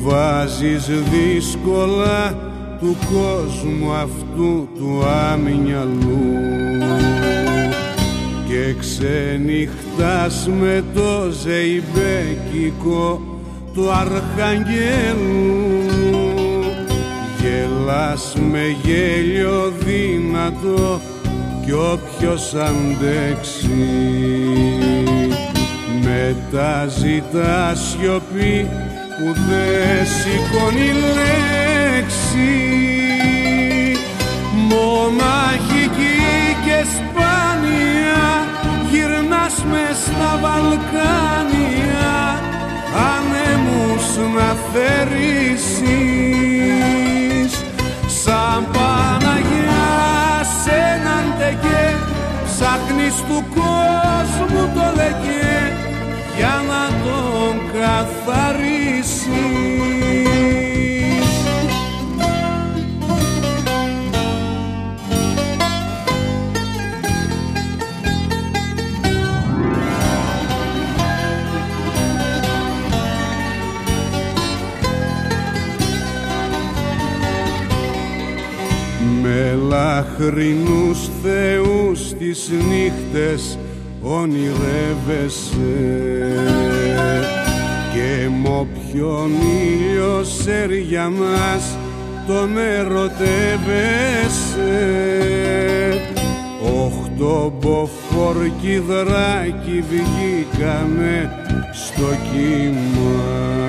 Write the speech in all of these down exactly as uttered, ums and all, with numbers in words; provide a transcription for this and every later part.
βάζεις δύσκολα του κόσμου αυτού του αμυαλού και ξενυχτάς με το ζεϊμπέκικο του αρχαγγέλου, γελάς με γέλιο δυνατό κι όποιος αντέξει μετά ζητά σιωπή που δεν σηκώνει λέξη. Μοναχική και σπάνια γυρνάς μες στα Βαλκάνια, ανέμους να θέρισεις σαν Παναγιά σ' έναν τεκέ, ψάχνεις του κόσμου το λεκέ για να τον καθαρίσεις. Με λαχρινούς θεούς τις νύχτες ονειρεύεσαι και μ' όποιον ήλιο σεριανάς τον ερωτεύεσαι. Οχτώ μποφορκιδράκι βγήκανε στο κύμα,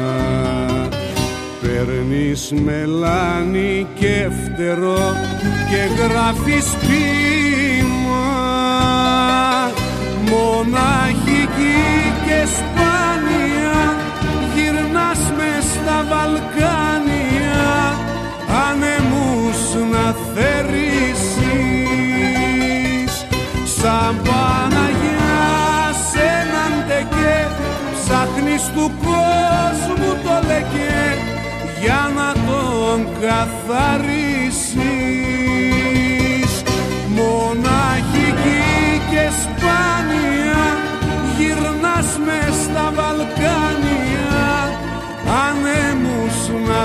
παίρνεις μελάνι και φτερό και γράφεις ποίημα. Μοναχική και σπάνια γυρνάς μες στα Βαλκάνια, ανεμούς να θέρισεις σαν Παναγιά σ' έναν τεκέ, ψάχνεις του κόσμου το λεκέ για να τον καθαρίσεις. Μοναχική και σπάνια γυρνάς μες στα Βαλκάνια, ανέμους να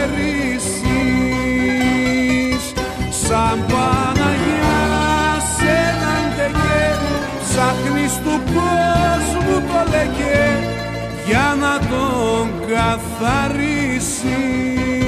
θέρισεις σαν Παναγιά σ' έναν τεκέ, ψάχνεις του κόσμου το λεκέ για να τον καθαρίσεις.